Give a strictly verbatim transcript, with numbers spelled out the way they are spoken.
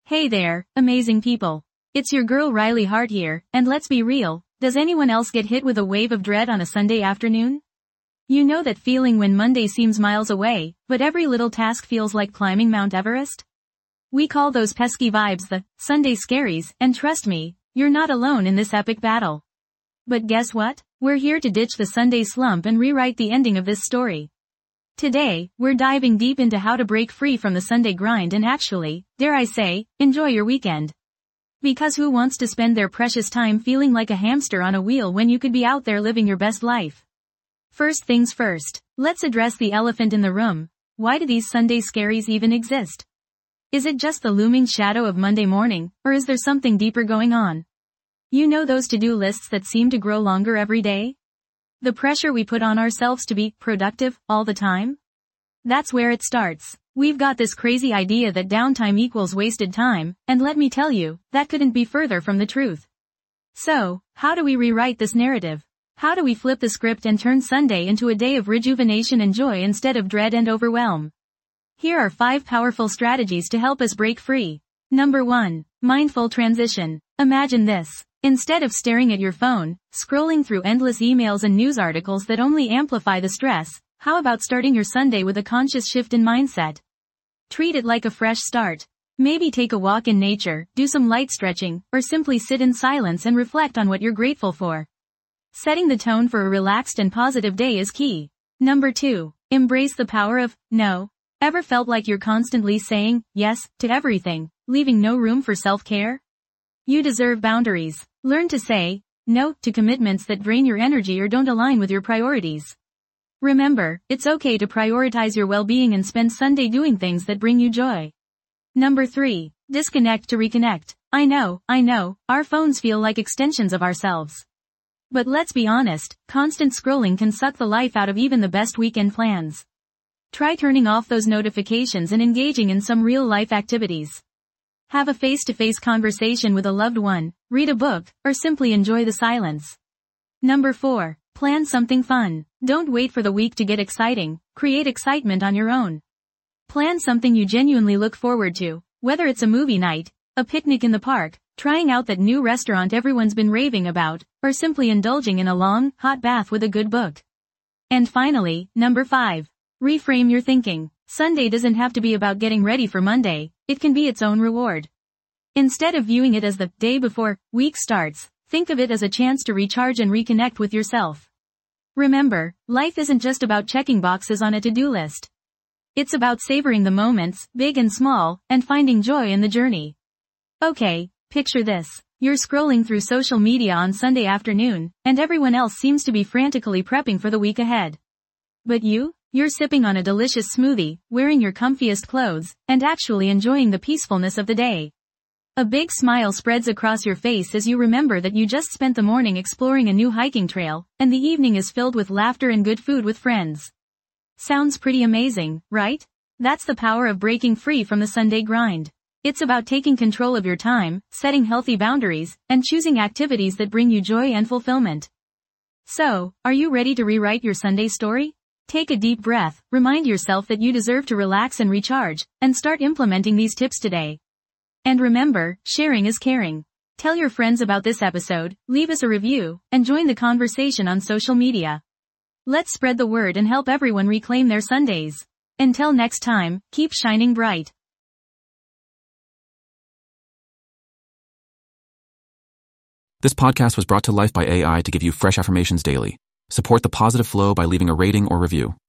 Hey there, amazing people. It's your girl Riley Hart here, and let's be real, does anyone else get hit with a wave of dread on a Sunday afternoon? You know that feeling when Monday seems miles away, but every little task feels like climbing Mount Everest? We call those pesky vibes the Sunday scaries, and trust me, you're not alone in this epic battle. But guess what? We're here to ditch the Sunday slump and rewrite the ending of this story. Today, we're diving deep into how to break free from the Sunday grind and actually, dare I say, enjoy your weekend. Because who wants to spend their precious time feeling like a hamster on a wheel when you could be out there living your best life? First things first, let's address the elephant in the room. Why do these Sunday scaries even exist? Is it just the looming shadow of Monday morning, or is there something deeper going on? You know those to-do lists that seem to grow longer every day? The pressure we put on ourselves to be productive all the time? That's where it starts. We've got this crazy idea that downtime equals wasted time, and let me tell you, that couldn't be further from the truth. So, how do we rewrite this narrative? How do we flip the script and turn Sunday into a day of rejuvenation and joy instead of dread and overwhelm? Here are five powerful strategies to help us break free. Number one. Mindful transition. Imagine this. Instead of staring at your phone, scrolling through endless emails and news articles that only amplify the stress, how about starting your Sunday with a conscious shift in mindset? Treat it like a fresh start. Maybe take a walk in nature, do some light stretching, or simply sit in silence and reflect on what you're grateful for. Setting the tone for a relaxed and positive day is key. Number two. Embrace the power of no. Ever felt like you're constantly saying yes to everything, leaving no room for self-care? You deserve boundaries. Learn to say no to commitments that drain your energy or don't align with your priorities. Remember, it's okay to prioritize your well-being and spend Sunday doing things that bring you joy. Number three. Disconnect to reconnect. I know, I know, our phones feel like extensions of ourselves. But let's be honest, constant scrolling can suck the life out of even the best weekend plans. Try turning off those notifications and engaging in some real-life activities. Have a face-to-face conversation with a loved one, read a book, or simply enjoy the silence. Number four. Plan something fun. Don't wait for the week to get exciting, create excitement on your own. Plan something you genuinely look forward to, whether it's a movie night, a picnic in the park, trying out that new restaurant everyone's been raving about, or simply indulging in a long, hot bath with a good book. And finally, number five. Reframe your thinking. Sunday doesn't have to be about getting ready for Monday, it can be its own reward. Instead of viewing it as the day before week starts, think of it as a chance to recharge and reconnect with yourself. Remember, life isn't just about checking boxes on a to-do list. It's about savoring the moments, big and small, and finding joy in the journey. Okay, picture this. You're scrolling through social media on Sunday afternoon, and everyone else seems to be frantically prepping for the week ahead. But you? You're sipping on a delicious smoothie, wearing your comfiest clothes, and actually enjoying the peacefulness of the day. A big smile spreads across your face as you remember that you just spent the morning exploring a new hiking trail, and the evening is filled with laughter and good food with friends. Sounds pretty amazing, right? That's the power of breaking free from the Sunday grind. It's about taking control of your time, setting healthy boundaries, and choosing activities that bring you joy and fulfillment. So, are you ready to rewrite your Sunday story? Take a deep breath, remind yourself that you deserve to relax and recharge, and start implementing these tips today. And remember, sharing is caring. Tell your friends about this episode, leave us a review, and join the conversation on social media. Let's spread the word and help everyone reclaim their Sundays. Until next time, keep shining bright. This podcast was brought to life by A I to give you fresh affirmations daily. Support the positive flow by leaving a rating or review.